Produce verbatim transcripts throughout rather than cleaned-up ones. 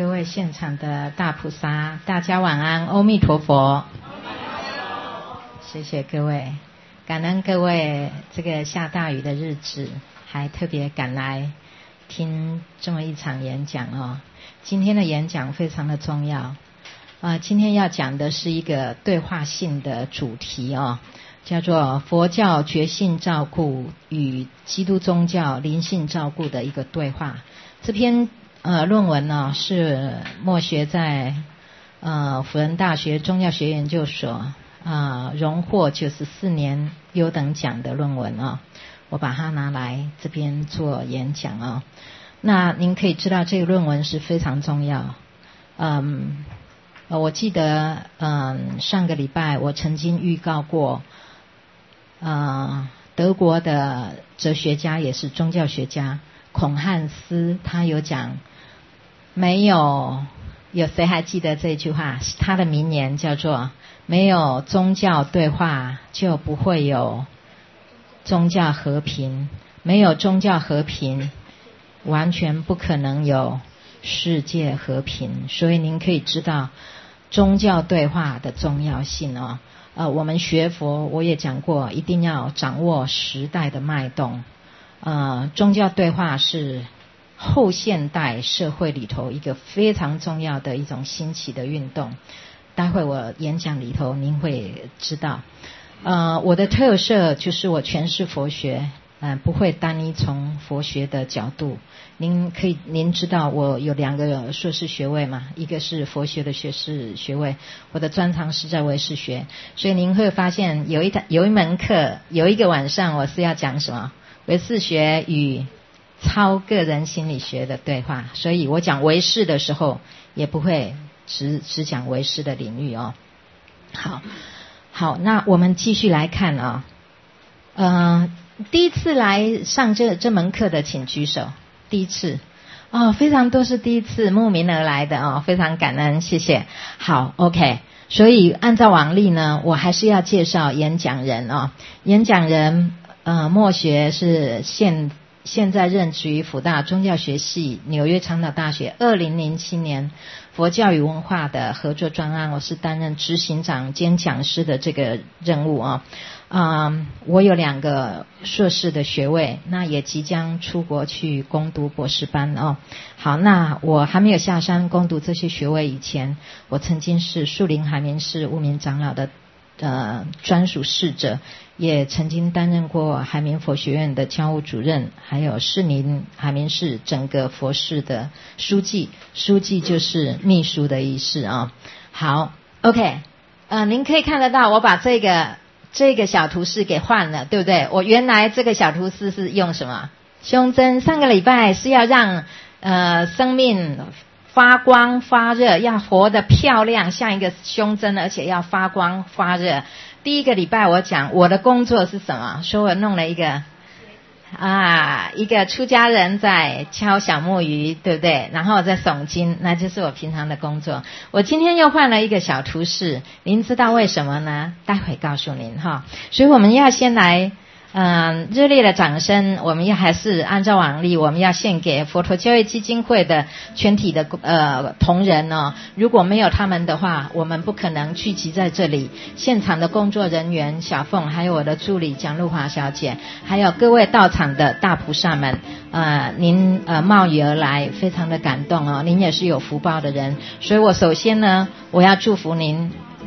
各位现场的大菩萨，大家晚安，阿弥陀佛。谢谢各位，感恩各位这个下大雨的日子还特别赶来听这么一场演讲哦。今天的演讲非常的重要，呃，今天要讲的是一个对话性的主题哦，叫做佛教觉性照顾与基督宗教灵性照顾的一个对话。这篇呃论文呢是莫学在呃辅仁大学宗教学研究所啊，荣获九十四年优等奖的论文啊，我把它拿来这边做演讲啊。那您可以知道这个论文是非常重要。嗯，我记得嗯上个礼拜我曾经预告过，呃德国的哲学家也是宗教学家孔汉斯，他有讲，没有有谁还记得这句话？他的名言叫做没有宗教对话就不会有宗教和平，没有宗教和平完全不可能有世界和平。所以您可以知道宗教对话的重要性哦。呃，我们学佛我也讲过，一定要掌握时代的脉动。呃，宗教对话是后现代社会里头一个非常重要的一种兴起的运动。待会我演讲里头您会知道。呃，我的特色就是我诠释佛学，呃，不会单一从佛学的角度。您可以，您知道我有两个硕士学位嘛，一个是佛学的学士学位，我的专长是在唯识学，所以您会发现有一堂有一门课，有一个晚上我是要讲什么？唯识学与超个人心理学的对话。所以我讲唯识的时候，也不会只只讲唯识的领域哦。好，好，那我们继续来看啊、哦。呃，第一次来上这这门课的，请举手。第一次哦，非常多是第一次慕名而来的哦，非常感恩，谢谢。好 ，OK。所以按照往例呢，我还是要介绍演讲人哦。演讲人呃，莫学是现现在任职于辅大宗教学系纽约长岛大学二零零七年佛教与文化的合作专案，我是担任执行长兼讲师的这个任务啊。嗯，我有两个硕士的学位，那也即将出国去攻读博士班哦。好，那我还没有下山攻读这些学位以前，我曾经是树林海明寺悟明长老的呃专属侍者，也曾经担任过海明佛学院的教务主任，还有士林海明寺整个佛寺的书记，书记就是秘书的意思啊。好 ，OK， 呃，您可以看得到我把这个这个小图示给换了，对不对？我原来这个小图示是用什么？胸针。上个礼拜是要让呃生命发光发热，要活得漂亮，像一个胸针，而且要发光发热。第一个礼拜我讲我的工作是什么，说我弄了一个啊，一个出家人在敲小木鱼，对不对？然后在诵经，那就是我平常的工作。我今天又换了一个小图示，您知道为什么呢？待会告诉您哈。所以我们要先来嗯，热烈的掌声，我们要还是按照往例，我们要献给佛陀教育基金会的全体的呃同仁哦。如果没有他们的话，我们不可能聚集在这里。现场的工作人员小凤，还有我的助理蒋露华小姐，还有各位到场的大菩萨们，呃，您呃冒雨而来，非常的感动哦。您也是有福报的人，所以我首先呢，我要祝福您。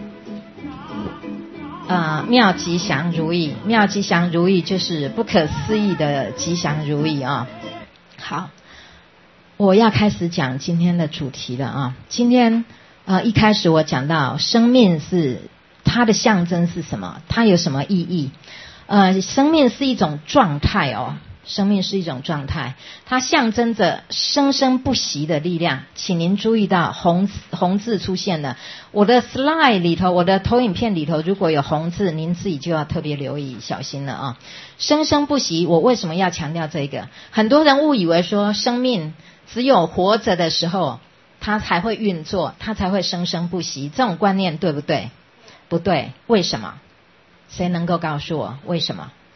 呃，妙吉祥如意，妙吉祥如意就是不可思议的吉祥如意啊、哦。好，我要开始讲今天的主题了啊。今天呃一开始我讲到生命是它的象征是什么，它有什么意义？呃，生命是一种状态哦。生命是一种状态，它象征着生生不息的力量。请您注意到红红字出现了，我的 slide 里头，我的投影片里头如果有红字，您自己就要特别留意小心了啊！生生不息，我为什么要强调这个？很多人误以为说生命只有活着的时候它才会运作，它才会生生不息，这种观念对不对？不对，为什么？谁能够告诉我为什么？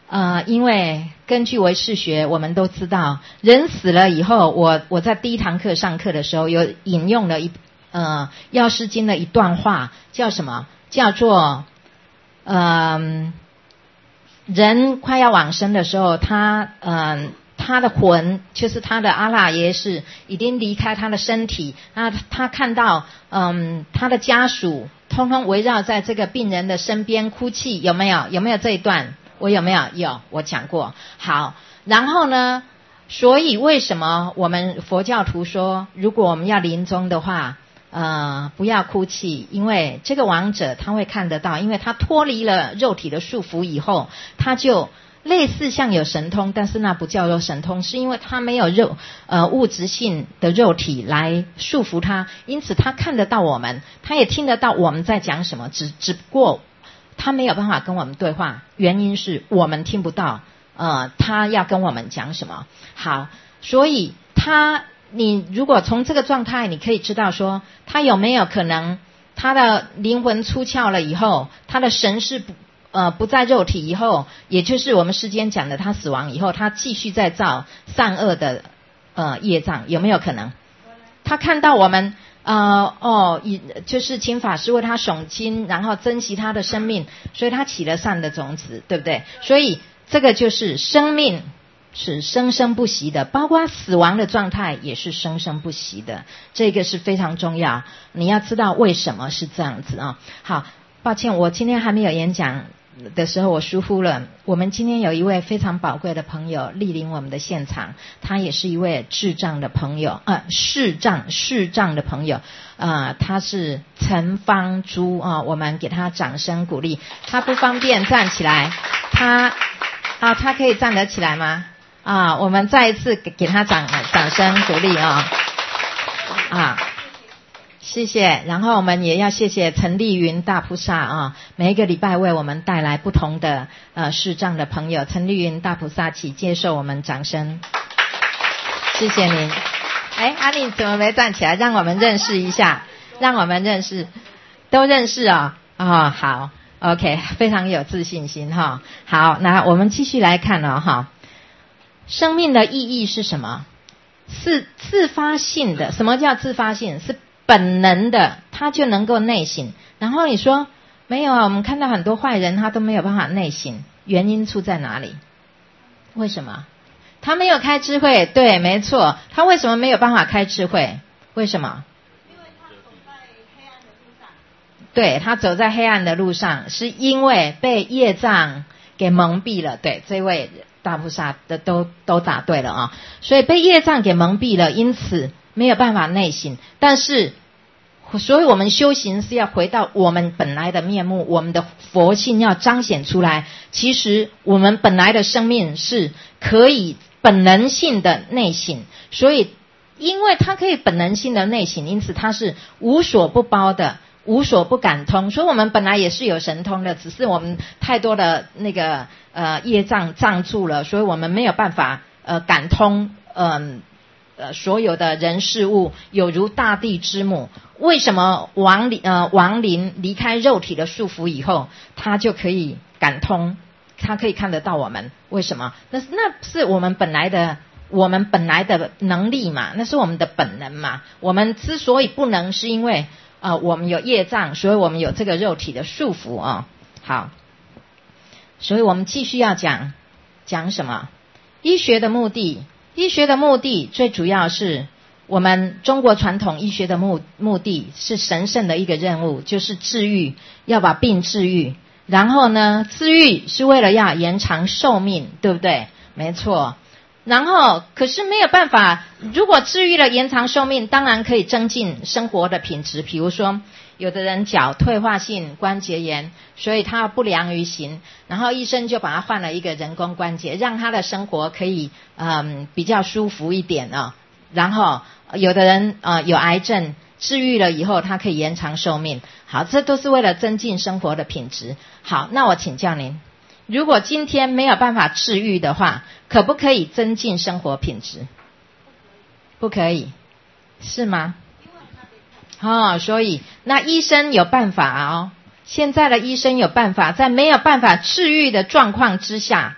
呃，因为根据唯识学，我们都知道，人死了以后，我我在第一堂课上课的时候，有引用了一呃《药师经》的一段话，叫什么？叫做，嗯、呃，人快要往生的时候，他嗯、呃，他的魂就是他的阿赖耶识已经离开他的身体，那他看到嗯、呃，他的家属通通围绕在这个病人的身边哭泣，有没有？有没有这一段？我有没有？有，我讲过。好，然后呢，所以为什么我们佛教徒说，如果我们要临终的话，呃，不要哭泣，因为这个亡者他会看得到，因为他脱离了肉体的束缚以后，他就类似像有神通，但是那不叫做神通，是因为他没有肉呃物质性的肉体来束缚他，因此他看得到我们，他也听得到我们在讲什么，只只不过他没有办法跟我们对话，原因是我们听不到呃他要跟我们讲什么。好，所以他你如果从这个状态，你可以知道说他有没有可能他的灵魂出窍了以后，他的神识不呃不在肉体以后，也就是我们世间讲的他死亡以后，他继续在造善恶的呃业障，有没有可能？他看到我们呃哦，就是请法师为他诵经，然后珍惜他的生命，所以他起了善的种子，对不对？所以这个就是生命是生生不息的，包括死亡的状态也是生生不息的，这个是非常重要。你要知道为什么是这样子啊？好，抱歉，我今天还没有演讲的时候我疏忽了，我们今天有一位非常宝贵的朋友莅临我们的现场，他也是一位智障的朋友，呃，视障视障的朋友，呃，他是陈芳珠啊、呃，我们给他掌声鼓励。他不方便站起来，他啊，他可以站得起来吗？啊，我们再一次给给他掌掌声鼓励啊啊！谢谢，然后我们也要谢谢陈丽云大菩萨啊，每一个礼拜为我们带来不同的呃视障的朋友，陈丽云大菩萨请接受我们掌声，谢谢您。哎，阿丽怎么没站起来？让我们认识一下，让我们认识，都认识啊、哦、哦，好 ，OK， 非常有自信心哈、哦。好，那我们继续来看了、哦、哈，生命的意义是什么？是自发性的。什么叫自发性？是本能的，他就能够内省。然后你说没有啊，我们看到很多坏人他都没有办法内省，原因出在哪里？为什么？他没有开智慧。对，没错，他为什么没有办法开智慧？为什么？ 因为他走在黑暗的路上。 对，他走在黑暗的路上，是因为被业障给蒙蔽了。对，这位大菩萨的都都答对了啊，所以被业障给蒙蔽了，因此没有办法内省。但是所以我们修行是要回到我们本来的面目，我们的佛性要彰显出来。其实我们本来的生命是可以本能性的内省，所以因为它可以本能性的内省，因此它是无所不包的，无所不感通。所以我们本来也是有神通的，只是我们太多的那个呃业障障住了，所以我们没有办法呃感通嗯 呃, 呃所有的人事物，有如大地之母。为什么亡灵呃亡灵离开肉体的束缚以后，他就可以感通，他可以看得到我们？为什么？那是那是我们本来的我们本来的能力嘛，那是我们的本能嘛。我们之所以不能，是因为呃我们有业障，所以我们有这个肉体的束缚啊、哦。好，所以我们继续要讲讲什么？医学的目的，医学的目的最主要是我们中国传统医学的目目的是神圣的一个任务，就是治愈，要把病治愈。然后呢，治愈是为了要延长寿命，对不对？没错。然后可是没有办法，如果治愈了延长寿命，当然可以增进生活的品质。比如说有的人脚退化性关节炎，所以他不良于行，然后医生就把他换了一个人工关节，让他的生活可以嗯比较舒服一点啊、哦。然后有的人呃有癌症，治愈了以后他可以延长寿命。好，这都是为了增进生活的品质。好，那我请教您，如果今天没有办法治愈的话，可不可以增进生活品质？不可以，是吗？哦，所以那医生有办法哦，现在的医生有办法，在没有办法治愈的状况之下，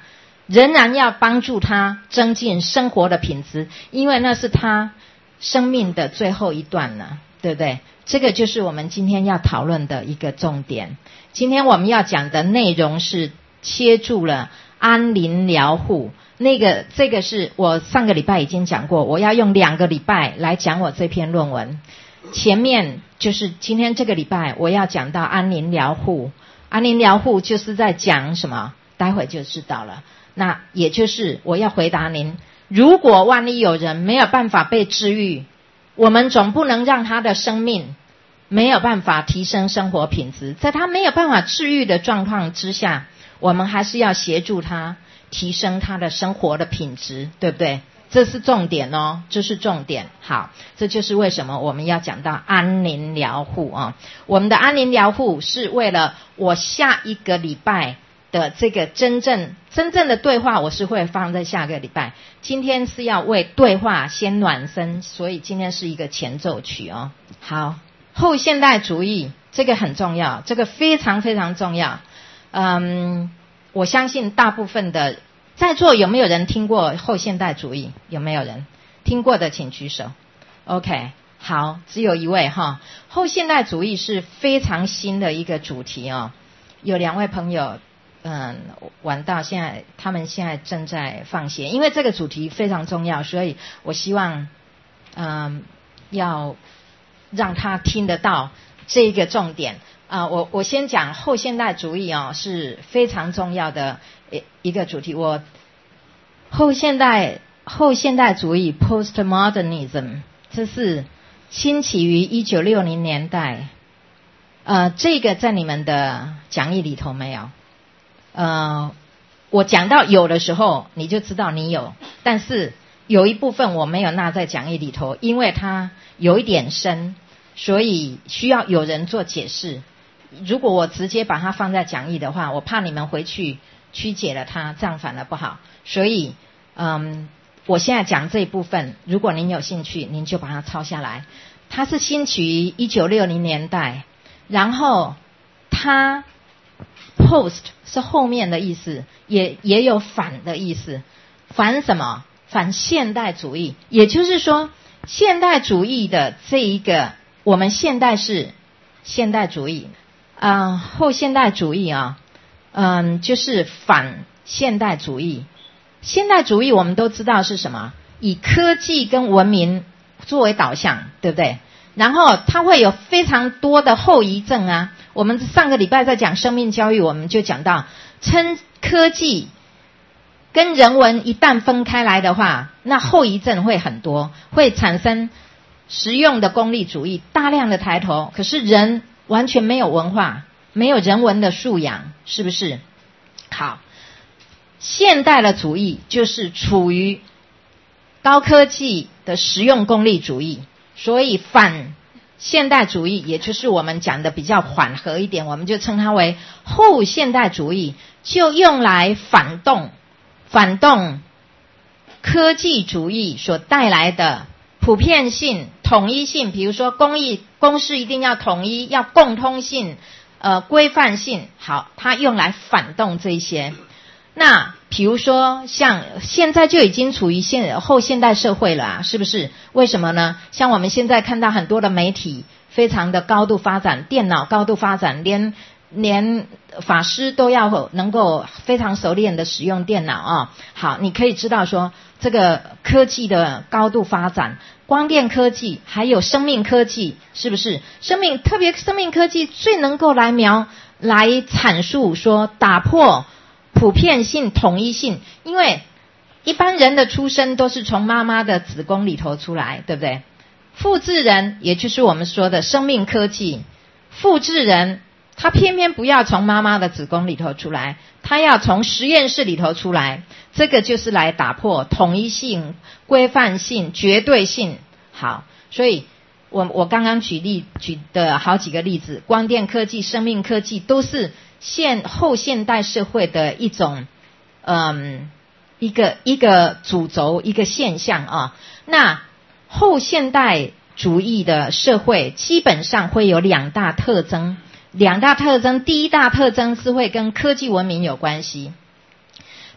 仍然要帮助他增进生活的品质，因为那是他生命的最后一段了，对不对？这个就是我们今天要讨论的一个重点。今天我们要讲的内容是切入了安宁疗护，那个这个是我上个礼拜已经讲过，我要用两个礼拜来讲我这篇论文。前面就是今天这个礼拜我要讲到安宁疗护，安宁疗护就是在讲什么，待会就知道了。那也就是我要回答您，如果万一有人没有办法被治愈，我们总不能让他的生命没有办法提升生活品质，在他没有办法治愈的状况之下，我们还是要协助他提升他的生活的品质，对不对？这是重点哦，这是重点。好，这就是为什么我们要讲到安宁疗护啊。我们的安宁疗护是为了我下一个礼拜的这个真正真正的对话，我是会放在下个礼拜。今天是要为对话先暖身，所以今天是一个前奏曲哦。好，后现代主义这个很重要，这个非常非常重要。嗯，我相信大部分的在座有没有人听过后现代主义？有没有人听过的请举手。 OK， 好，只有一位哈。后现代主义是非常新的一个主题哦，有两位朋友嗯，玩到现在，他们现在正在放血，因为这个主题非常重要，所以我希望嗯要让他听得到这个重点啊、呃。我我先讲后现代主义哦，是非常重要的一个主题。我后现代后现代主义 postmodernism 这是兴起于一九六零年代，呃，这个在你们的讲义里头没有？呃，我讲到有的时候你就知道你有，但是有一部分我没有纳在讲义里头，因为它有一点深，所以需要有人做解释。如果我直接把它放在讲义的话，我怕你们回去曲解了它，这样反而不好。所以嗯，我现在讲这一部分，如果您有兴趣，您就把它抄下来。它是兴起于一九六零年代，然后它post 是后面的意思，也也有反的意思。反什么？反现代主义。也就是说，现代主义的这一个，我们现代是现代主义啊、呃，后现代主义啊，嗯，就是反现代主义。现代主义我们都知道是什么？以科技跟文明作为导向，对不对？然后它会有非常多的后遗症啊。我们上个礼拜在讲生命教育，我们就讲到，称科技跟人文一旦分开来的话，那后遗症会很多，会产生实用的功利主义，大量的抬头，可是人完全没有文化，没有人文的素养，是不是？好，现代的主义就是处于高科技的实用功利主义，所以反现代主义，也就是我们讲的比较缓和一点，我们就称它为后现代主义，就用来反动反动科技主义所带来的普遍性、统一性，比如说公益公式一定要统一，要共通性、呃规范性，好，它用来反动这些。那比如说像现在就已经处于现后现代社会了啊，是不是？为什么呢？像我们现在看到很多的媒体非常的高度发展，电脑高度发展，连连法师都要能够非常熟练的使用电脑啊。好，你可以知道说这个科技的高度发展，光电科技还有生命科技，是不是？生命特别生命科技最能够来描来阐述说打破普遍性、统一性，因为一般人的出生都是从妈妈的子宫里头出来，对不对？复制人，也就是我们说的生命科技，复制人他偏偏不要从妈妈的子宫里头出来，他要从实验室里头出来，这个就是来打破统一性、规范性、绝对性。好，所以我我刚刚举例举的好几个例子，光电科技、生命科技都是现后现代社会的一种嗯一个一个主轴，一个现象啊。那后现代主义的社会基本上会有两大特征，两大特征，第一大特征是会跟科技文明有关系，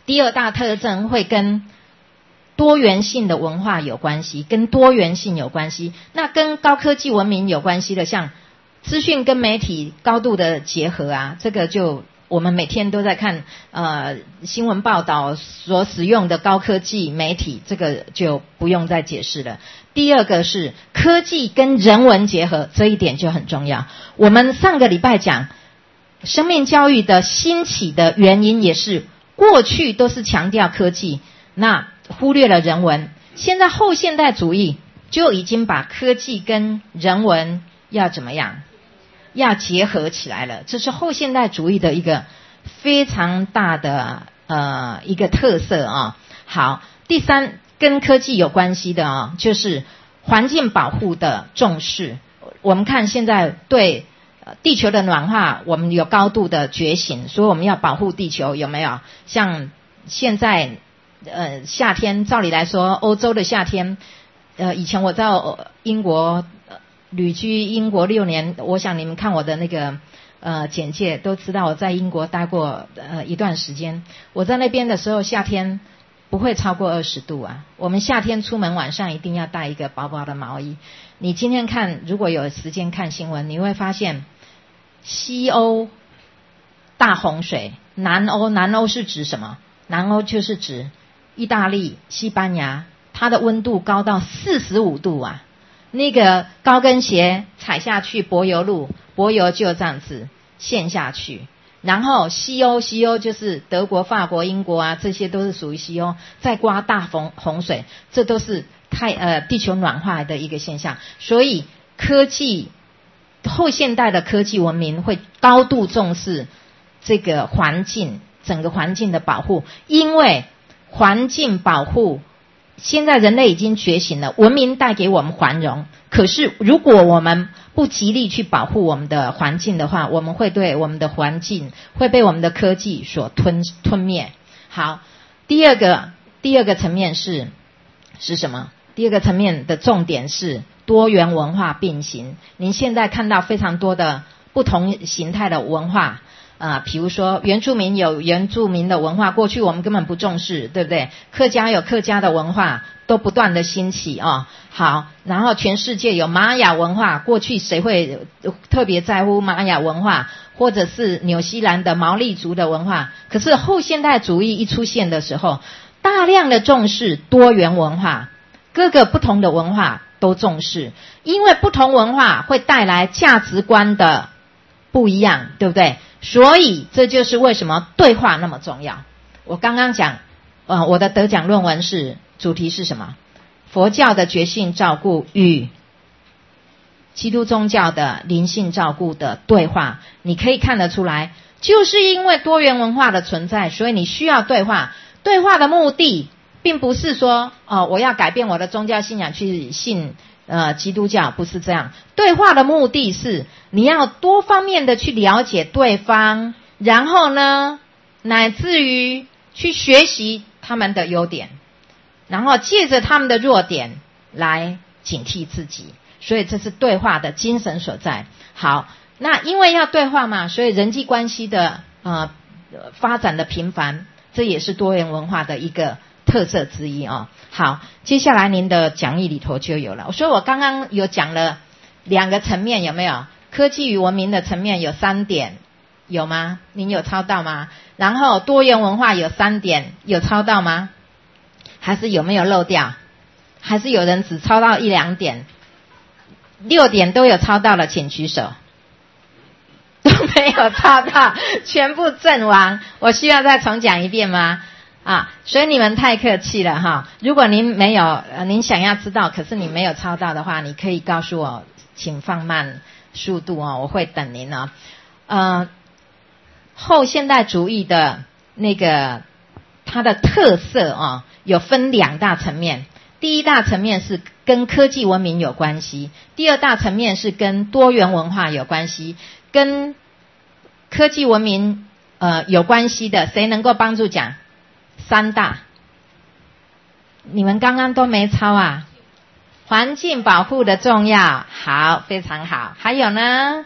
第二大特征会跟多元性的文化有关系，跟多元性有关系。那跟高科技文明有关系的，像资讯跟媒体高度的结合啊，这个就我们每天都在看呃新闻报道所使用的高科技媒体，这个就不用再解释了。第二个是科技跟人文结合，这一点就很重要。我们上个礼拜讲生命教育的兴起的原因，也是过去都是强调科技，那忽略了人文。现在后现代主义就已经把科技跟人文要怎么样，要结合起来了。这是后现代主义的一个非常大的呃一个特色啊。好，第三跟科技有关系的啊，就是环境保护的重视。我们看现在对地球的暖化，我们有高度的觉醒，所以我们要保护地球，有没有？像现在呃夏天，照理来说欧洲的夏天，呃以前我在英国旅居英国六年，我想你们看我的那个呃简介都知道我在英国待过呃一段时间。我在那边的时候，夏天不会超过二十度啊。我们夏天出门晚上一定要带一个薄薄的毛衣。你今天看，如果有时间看新闻，你会发现西欧大洪水，南欧南欧是指什么？南欧就是指意大利、西班牙，它的温度高到四十五度啊。那个高跟鞋踩下去，柏油路，柏油就这样子陷下去。然后西欧，西欧就是德国、法国、英国啊，这些都是属于西欧，再刮大洪洪水，这都是太呃地球暖化的一个现象。所以科技后现代的科技文明会高度重视这个环境，整个环境的保护，因为环境保护现在人类已经觉醒了，文明带给我们繁荣，可是如果我们不极力去保护我们的环境的话，我们会对我们的环境会被我们的科技所吞吞灭。好，第二个第二个层面是是什么？第二个层面的重点是多元文化并行。您现在看到非常多的不同形态的文化啊、呃，比如说原住民有原住民的文化，过去我们根本不重视，对不对？客家有客家的文化，都不断的兴起哦。好，然后全世界有玛雅文化，过去谁会特别在乎玛雅文化，或者是纽西兰的毛利族的文化？可是后现代主义一出现的时候，大量的重视多元文化，各个不同的文化都重视，因为不同文化会带来价值观的不一样，对不对？所以这就是为什么对话那么重要。我刚刚讲呃，我的得奖论文是主题是什么？佛教的觉性照顾与基督宗教的灵性照顾的对话。你可以看得出来，就是因为多元文化的存在，所以你需要对话。对话的目的并不是说哦，我要改变我的宗教信仰去信呃基督教，不是这样。对话的目的是你要多方面的去了解对方，然后呢乃至于去学习他们的优点，然后借着他们的弱点来警惕自己。所以这是对话的精神所在。好，那因为要对话嘛，所以人际关系的呃发展的频繁，这也是多元文化的一个特色之一哦。好，接下来您的讲义里头就有了。所以我刚刚有讲了两个层面，有没有？科技与文明的层面有三点，有吗？您有抄到吗？然后多元文化有三点，有抄到吗？还是有没有漏掉？还是有人只抄到一两点？六点都有抄到了，请举手。都没有抄到，全部阵亡。我需要再重讲一遍吗？啊，所以你们太客气了哈。如果您没有，呃，您想要知道，可是你没有抄到的话，你可以告诉我，请放慢速度哦，我会等您哦。呃，后现代主义的那个它的特色啊、哦，有分两大层面。第一大层面是跟科技文明有关系，第二大层面是跟多元文化有关系。跟科技文明呃有关系的，谁能够帮助讲？三大，你们刚刚都没抄啊。环境保护的重要，好，非常好。还有呢？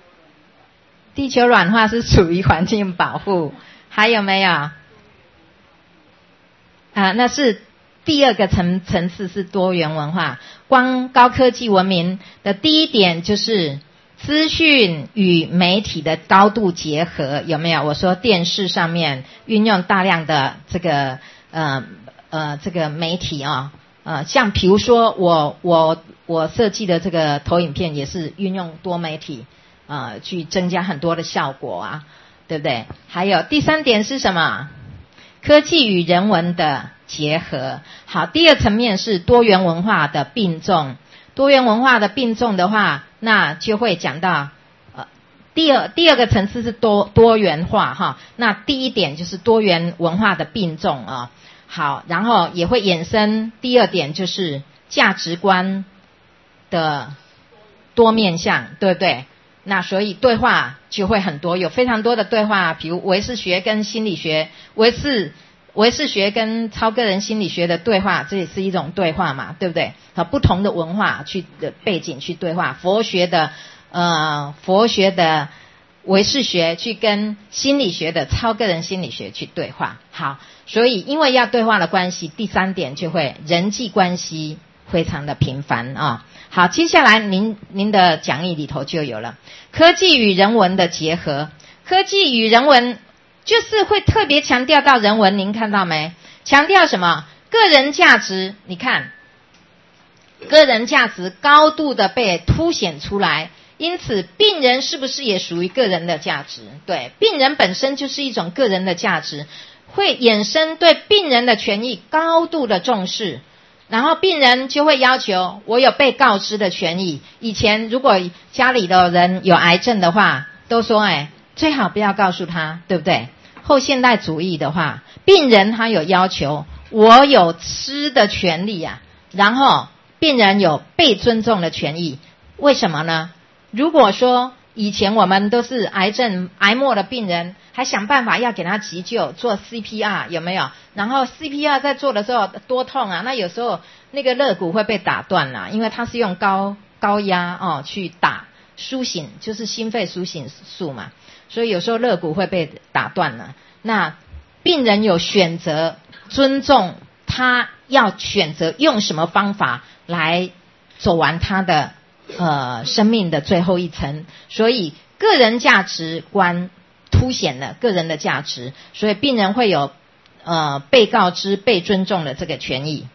地球软化是属于环境保护，还有没有？ 啊、呃，那是第二个层层次是多元文化。光高科技文明的第一点就是资讯与媒体的高度结合，有没有？我说电视上面运用大量的这个呃呃这个媒体啊、哦，呃，像比如说我我我设计的这个投影片也是运用多媒体呃去增加很多的效果啊，对不对？还有第三点是什么？科技与人文的结合。好，第二层面是多元文化的并重。多元文化的并重的话，那就会讲到呃第二第二个层次是多多元化哈。那第一点就是多元文化的并重啊。好，然后也会衍生第二点就是价值观的多面向，对不对？那所以对话就会很多，有非常多的对话，比如唯识学跟心理学，唯识唯识学跟超个人心理学的对话，这也是一种对话嘛，对不对？和不同的文化去的背景去对话，佛学的呃佛学的唯识学去跟心理学的超个人心理学去对话。好，所以因为要对话的关系，第三点就会人际关系非常的频繁啊。好，接下来您您的讲义里头就有了科技与人文的结合。科技与人文就是会特别强调到人文，您看到没？强调什么？个人价值，你看个人价值高度的被凸显出来，因此病人是不是也属于个人的价值？对，病人本身就是一种个人的价值，会衍生对病人的权益高度的重视。然后病人就会要求我有被告知的权益。以前如果家里的人有癌症的话，都说哎，最好不要告诉他，对不对？后现代主义的话，病人他有要求我有吃的权利啊，然后病人有被尊重的权益。为什么呢？如果说以前我们都是癌症癌末的病人，还想办法要给他急救，做 C P R 有没有？然后 C P R 在做的时候多痛啊，那有时候那个肋骨会被打断啦，因为它是用高高压哦去打苏醒，就是心肺苏醒素嘛，所以有时候肋骨会被打断了。那病人有选择，尊重他要选择用什么方法来走完他的呃生命的最后一程，所以个人价值观凸显了个人的价值，所以病人会有呃被告知、被尊重的这个权益。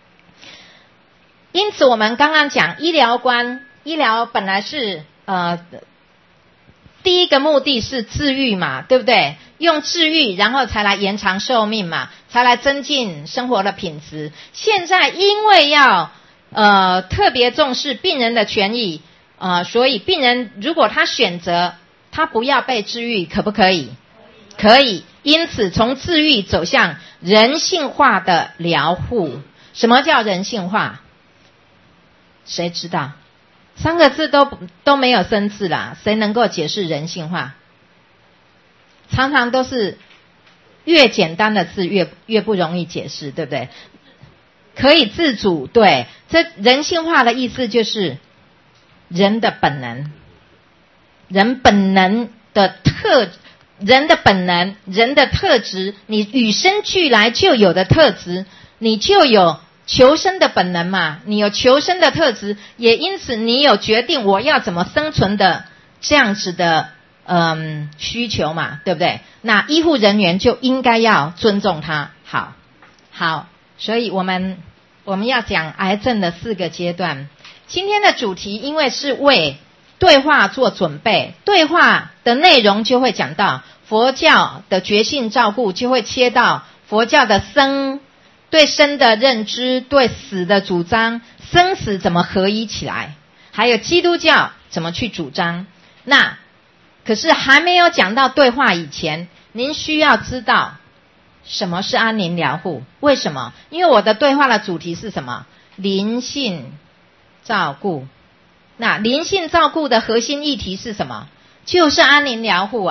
因此我们刚刚讲医疗观，医疗本来是呃第一个目的是治愈嘛，对不对？用治愈然后才来延长寿命嘛，才来增进生活的品质。现在因为要呃特别重视病人的权益，呃所以病人如果他选择他不要被治愈，可不可以？可以。因此从治愈走向人性化的疗护。什么叫人性化？谁知道？三个字都都没有生字啦，谁能够解释人性化？常常都是越简单的字越越不容易解释，对不对？可以自主，对，这人性化的意思就是人的本能，人本能的特，人的本能，人的特质，你与生俱来就有的特质，你就有求生的本能嘛，你有求生的特质，也因此你有决定我要怎么生存的这样子的嗯需求嘛，对不对？那医护人员就应该要尊重他。好，好，所以我们我们要讲癌症的四个阶段。今天的主题因为是为对话做准备，对话的内容就会讲到佛教的觉性照顾，就会切到佛教的生对生的认知，对死的主张，生死怎么合一起来，还有基督教怎么去主张。那可是还没有讲到对话以前，您需要知道什么是安宁疗护。为什么？因为我的对话的主题是什么？灵性照顾。那灵性照顾的核心议题是什么？就是安宁疗护啊。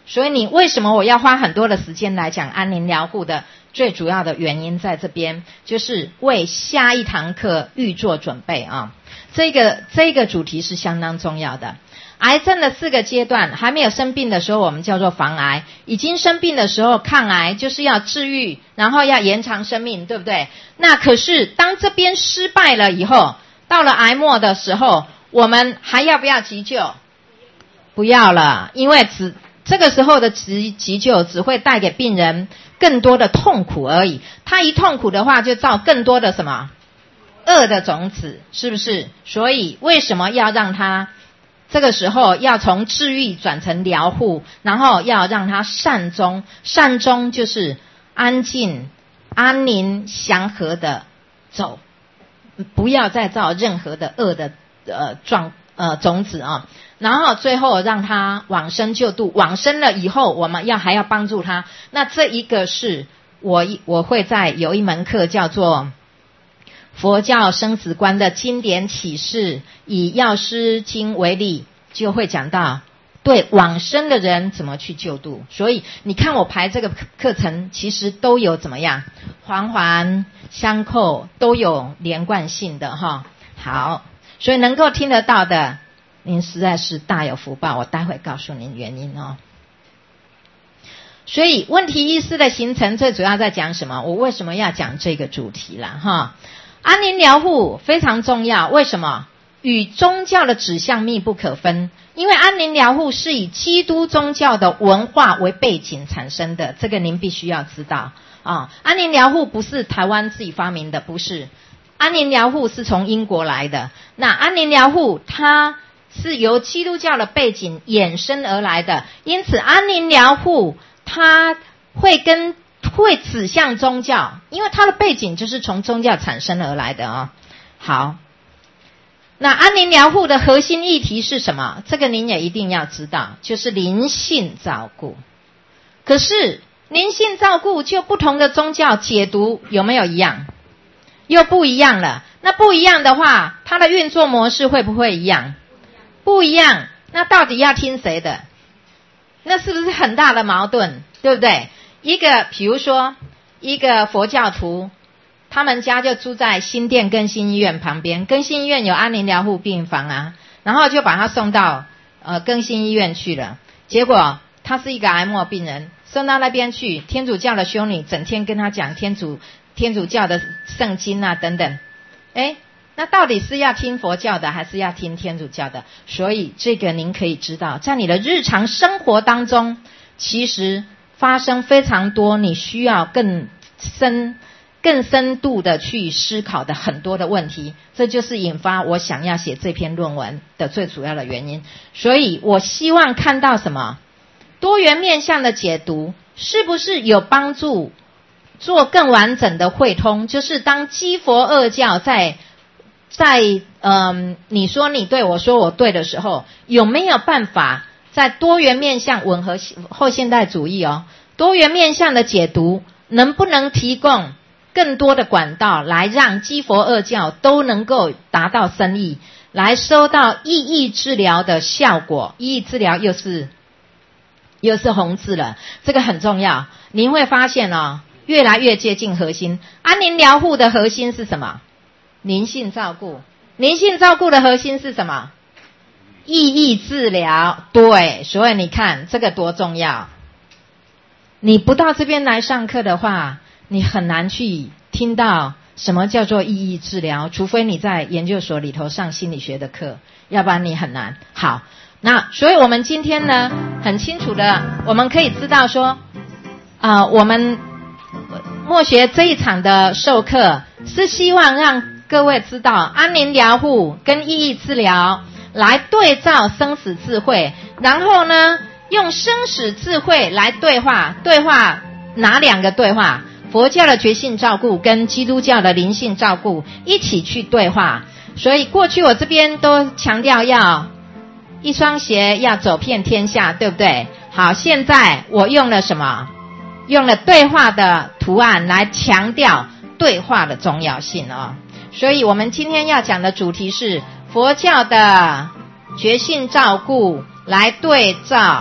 所以你为什么我要花很多的时间来讲安宁疗护的最主要的原因在这边，就是为下一堂课预做准备啊。这个这个主题是相当重要的。癌症的四个阶段，还没有生病的时候我们叫做防癌，已经生病的时候抗癌，就是要治愈，然后要延长生命，对不对？那可是当这边失败了以后，到了癌末的时候，我们还要不要急救？不要了，因为只这个时候的急急救只会带给病人更多的痛苦而已。他一痛苦的话，就造更多的什么恶的种子，是不是？所以为什么要让他这个时候要从治愈转成疗护，然后要让他善终？善终就是安静、安宁、祥和的走，不要再造任何的恶的呃状呃种子啊。然后最后让他往生救度，往生了以后，我们要还要帮助他。那这一个是我我会在有一门课叫做佛教生死观的经典启示，以药师经为例，就会讲到对往生的人怎么去救度。所以你看我排这个课程，其实都有怎么样环环相扣，都有连贯性的哈。好，所以能够听得到的，您实在是大有福报，我待会告诉您原因哦。所以问题医师的形成最主要在讲什么？我为什么要讲这个主题啦哈？安宁疗护非常重要，为什么？与宗教的指向密不可分，因为安宁疗护是以基督宗教的文化为背景产生的，这个您必须要知道啊。安宁疗护不是台湾自己发明的，不是。安宁疗护是从英国来的，那安宁疗护它是由基督教的背景衍生而来的，因此安宁疗护它会跟会指向宗教，因为它的背景就是从宗教产生而来的啊。好，那安宁疗护的核心议题是什么？这个您也一定要知道，就是灵性照顾。可是灵性照顾就不同的宗教解读有没有一样？又不一样了。那不一样的话，它的运作模式会不会一样？不一样。那到底要听谁的？那是不是很大的矛盾？对不对？一个比如说一个佛教徒，他们家就住在新店更新医院旁边，更新医院有安宁疗护病房啊，然后就把他送到呃更新医院去了。结果他是一个癌末病人，送到那边去，天主教的修女整天跟他讲天主天主教的圣经啊等等。诶，那到底是要听佛教的还是要听天主教的？所以这个您可以知道，在你的日常生活当中，其实发生非常多你需要更深更深度的去思考的很多的问题，这就是引发我想要写这篇论文的最主要的原因。所以我希望看到什么？多元面向的解读是不是有帮助做更完整的汇通？就是当基佛二教在在嗯，你说你对我说我对的时候，有没有办法在多元面向吻合后现代主义哦，多元面向的解读能不能提供更多的管道来让基佛二教都能够达到深意，来收到意义治疗的效果？意义治疗又是又是红字了，这个很重要。您会发现哦，越来越接近核心。安宁疗护的核心是什么？灵性照顾。灵性照顾的核心是什么？意义治疗。对，所以你看这个多重要。你不到这边来上课的话，你很难去听到什么叫做意义治疗，除非你在研究所里头上心理学的课，要不然你很难。好，那所以我们今天呢，很清楚的我们可以知道说啊、呃，我们默学这一场的授课是希望让各位知道安宁疗护跟意义治疗来对照生死智慧，然后呢用生死智慧来对话。对话哪两个对话？佛教的觉性照顾跟基督教的灵性照顾一起去对话。所以过去我这边都强调要一双鞋要走遍天下，对不对？好，现在我用了什么？用了对话的图案来强调对话的重要性哦。所以我们今天要讲的主题是佛教的觉性照顾来对照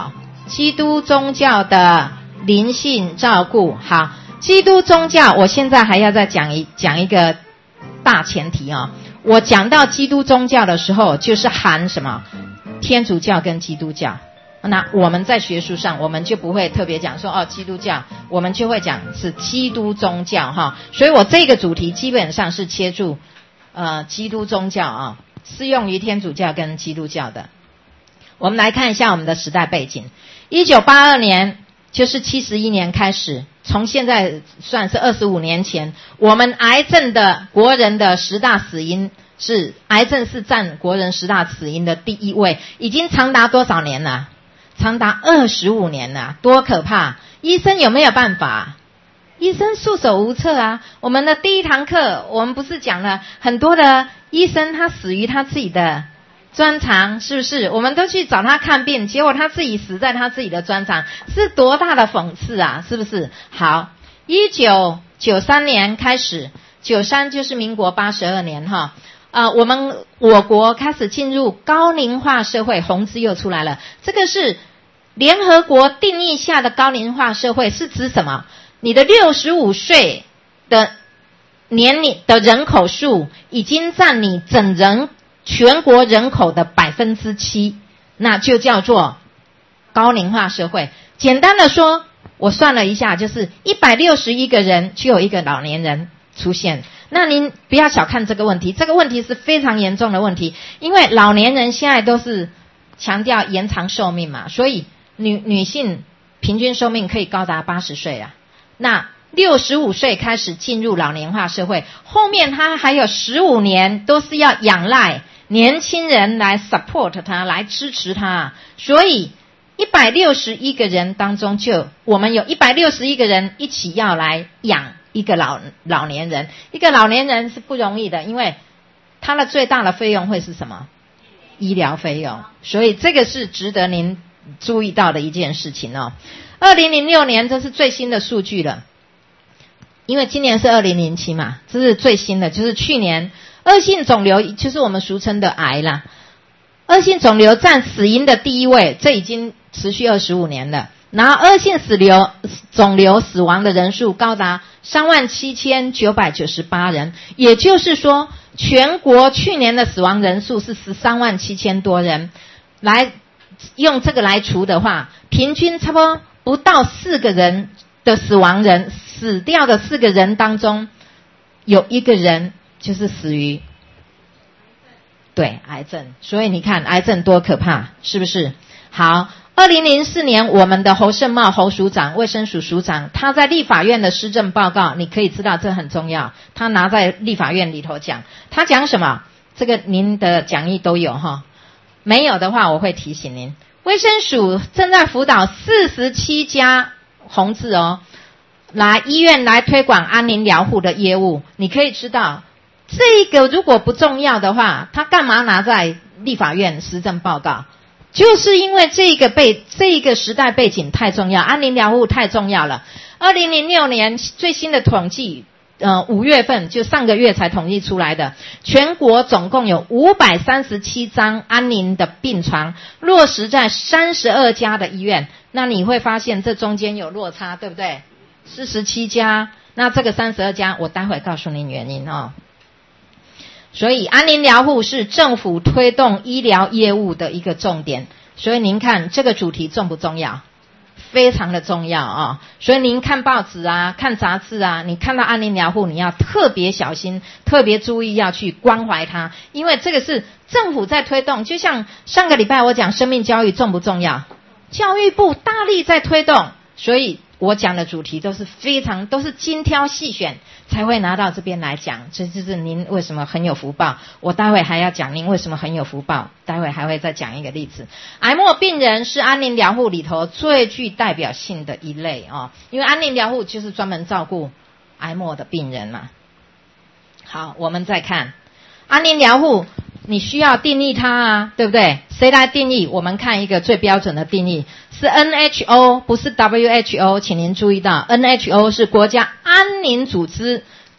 基督宗教的灵性照顾。好，基督宗教，我现在还要再讲一讲一个大前提哦。我讲到基督宗教的时候，就是含什么？天主教跟基督教。那我们在学术上，我们就不会特别讲说哦，基督教，我们就会讲是基督宗教哈。所以我这个主题基本上是切入呃基督宗教啊，适用于天主教跟基督教的。我们来看一下我们的时代背景。一九八二年，就是七十一年开始，从现在算是二十五年前，我们癌症的国人的十大死因是癌症是占国人十大死因的第一位，已经长达多少年了？长达二十五年了，多可怕！医生有没有办法？医生束手无策啊！我们的第一堂课，我们不是讲了很多的医生他死于他自己的专长，是不是？我们都去找他看病，结果他自己死在他自己的专长，是多大的讽刺啊！是不是？好，一九九三年开始，九三就是民国八十二年哈。呃，我们我国开始进入高龄化社会，红字又出来了。这个是联合国定义下的高龄化社会，是指什么？你的六十五岁的年龄的人口数已经占你整人全国人口的百分之七，那就叫做高龄化社会。简单的说，我算了一下，就是一百六十一个人就有一个老年人出现。那您不要小看这个问题，这个问题是非常严重的问题，因为老年人现在都是强调延长寿命嘛，所以女女性平均寿命可以高达八十岁啊。那六十五岁开始进入老年化社会，后面他还有十五年都是要仰赖年轻人来 support 他，来支持他。所以一百六十一个人当中，就我们有一百六十一个人一起要来养一个老老年人。一个老年人是不容易的，因为他的最大的费用会是什么？医疗费用。所以这个是值得您注意到的一件事情哦。二零零六年，这是最新的数据了，因为今年是二零零七嘛，这是最新的，就是去年恶性肿瘤，就是我们俗称的癌啦。恶性肿瘤占死因的第一位，这已经持续二十五年了。然后恶性死瘤肿瘤死亡的人数高达三万七千九百九十八人，也就是说全国去年的死亡人数是十三万七千多人。来用这个来除的话，平均差不多不到四个人的死亡人，死掉的四个人当中有一个人就是死于对癌症。所以你看癌症多可怕，是不是？好，二零零四年我们的侯胜茂侯署长，卫生署署长，他在立法院的施政报告，你可以知道这很重要，他拿在立法院里头讲，他讲什么？这个您的讲义都有哈，没有的话我会提醒您。卫生署正在辅导四十七家红字哦，来医院来推广安宁疗护的业务。你可以知道，这个如果不重要的话，他干嘛拿在立法院施政报告？就是因为这个背这个时代背景太重要，安宁疗护太重要了。二零零六年最新的统计，呃，五月份就上个月才统计出来的，全国总共有五百三十七张安宁的病床，落实在三十二家的医院。那你会发现这中间有落差，对不对？四十七家，那这个三十二家，我待会告诉您原因哦。所以安宁疗护是政府推动医疗业务的一个重点，所以您看这个主题重不重要？非常的重要啊、哦！所以您看报纸啊，看杂志啊，你看到安宁疗护，你要特别小心，特别注意，要去关怀它，因为这个是政府在推动。就像上个礼拜我讲生命教育重不重要？教育部大力在推动，所以我讲的主题都是非常都是精挑细选才会拿到这边来讲，这就是您为什么很有福报。我待会还要讲您为什么很有福报，待会还会再讲一个例子。癌末病人是安宁疗护里头最具代表性的一类哦，因为安宁疗护就是专门照顾癌末的病人嘛。好，我们再看安宁疗护，你需要定义它啊，对不对？谁来定义？我们看一个最标准的定义，是 N H O， 不是 W H O， 请您注意到 N H O 是国家安宁组织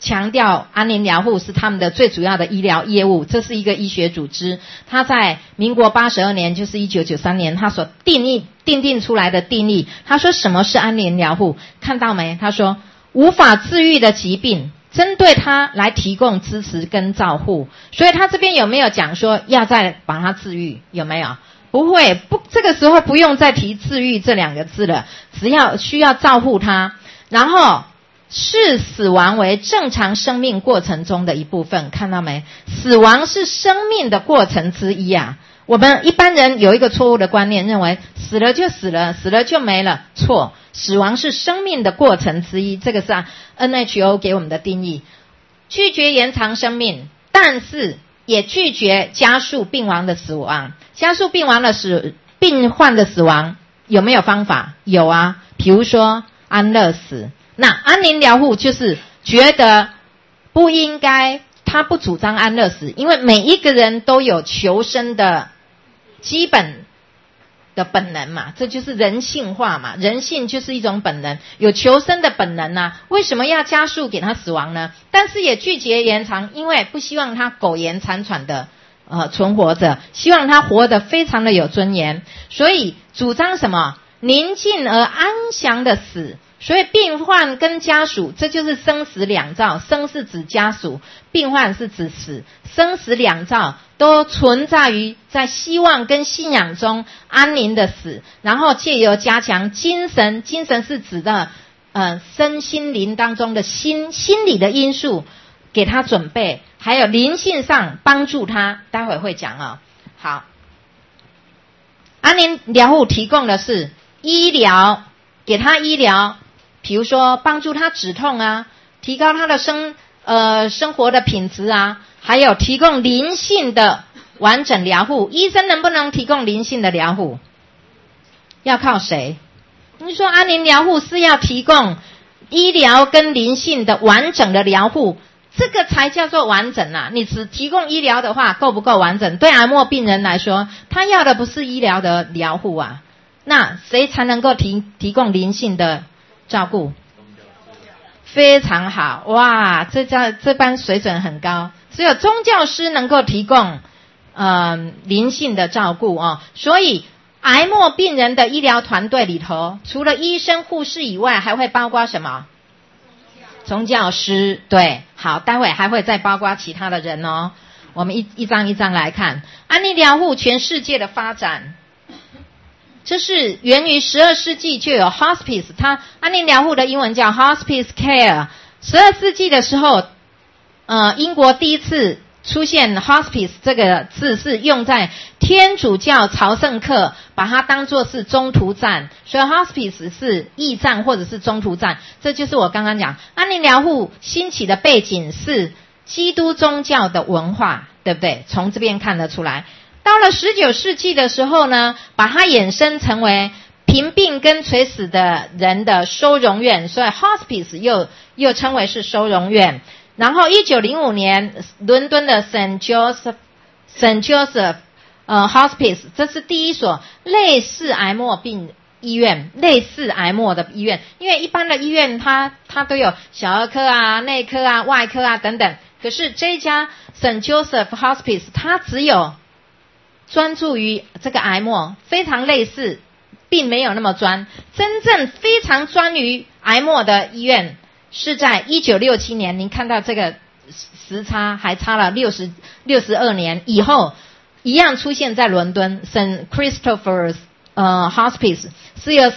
强调安宁疗护是他们的最主要的医疗业务。这是一个医学组织，他在民国八十二年，就是一九九三年，他所定义定定出来的定义。他说什么是安宁疗护？看到没？他说无法治愈的疾病，针对它来提供支持跟照护。所以他这边有没有讲说要再把它治愈？有没有？不会，不，这个时候不用再提治愈这两个字了，只要需要照护它。然后视死亡为正常生命过程中的一部分，看到没？死亡是生命的过程之一啊。我们一般人有一个错误的观念，认为死了就死了，死了就没了。错，死亡是生命的过程之一，这个是 N H O 给我们的定义。拒绝延长生命，但是也拒绝加速病亡的死亡。加速病亡的死病患的死亡有没有方法？有啊，比如说安乐死。那安宁疗护就是觉得不应该，他不主张安乐死，因为每一个人都有求生的基本的本能嘛，这就是人性化嘛，人性就是一种本能，有求生的本能啊，为什么要加速给他死亡呢？但是也拒绝延长，因为不希望他苟延残喘的呃存活着，希望他活得非常的有尊严，所以主张什么？宁静而安详的死。所以病患跟家属，这就是生死两兆，生是指家属，病患是指死，生死两兆都存在于在希望跟信仰中安宁的死，然后借由加强精神，精神是指的呃身心灵当中的心心理的因素给他准备，还有灵性上帮助他，待会会讲哦。好，安宁疗护提供的是医疗，给他医疗，比如说帮助他止痛啊，提高他的生呃生活的品质啊，还有提供灵性的完整疗护。医生能不能提供灵性的疗护？要靠谁？你说安宁疗护是要提供医疗跟灵性的完整的疗护，这个才叫做完整啊！你只提供医疗的话，够不够完整？对癌末病人来说，他要的不是医疗的疗护啊，那谁才能够提提供灵性的照顾？非常好，哇，这家这班水准很高，只有宗教师能够提供呃灵性的照顾哦。所以癌末病人的医疗团队里头，除了医生护士以外，还会包括什么？宗教师。对，好，待会还会再包括其他的人哦。我们一一张一张来看安宁疗护全世界的发展。这是源于十二世纪就有 hospice， 它安宁疗护的英文叫 hospice care。十二世纪的时候，呃，英国第一次出现 hospice 这个字是用在天主教朝圣客，把它当作是中途站，所以 hospice 是驿站或者是中途站。这就是我刚刚讲安宁疗护兴起的背景是基督宗教的文化，对不对？从这边看得出来。到了十九世纪的时候呢，把它衍生成为贫病跟垂死的人的收容院，所以 hospice 又又称为是收容院。然后一九零五年伦敦的 Saint Joseph Saint Joseph 呃 Hospice， 这是第一所类似癌末病医院，类似癌末的医院。因为一般的医院它它都有小儿科啊、内科啊、外科啊等等，可是这一家 Saint Joseph Hospice 它只有专注于这个癌末，非常类似，并没有那么专。真正非常专于癌末的医院是在一九六七年，您看到这个时差还差了六十六十二年以后，一样出现在伦敦 Saint Christopher's 呃 Hospice， 是由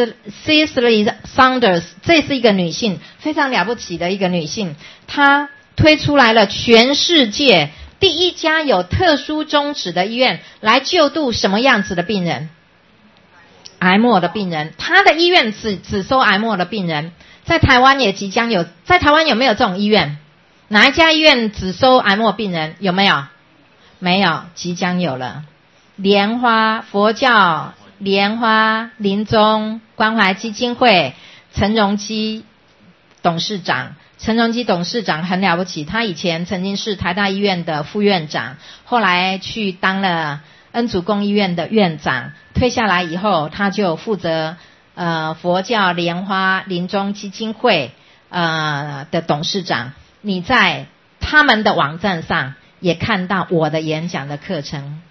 Cicely Saunders， 这是一个女性，非常了不起的一个女性，她推出来了全世界第一家有特殊宗旨的医院来救度什么样子的病人？癌末的病人。他的医院只只收癌末的病人。在台湾也即将有，在台湾有没有这种医院？哪一家医院只收癌末病人？有没有？没有，即将有了。莲花佛教莲花临终关怀基金会陈荣基董事长。陈荣基董事长很了不起，他以前曾经是台大医院的副院长，后来去当了恩主公医院的院长，退下来以后他就负责呃佛教莲花临终基金会呃的董事长。 你在他们的网站上也看到我的演讲的课程，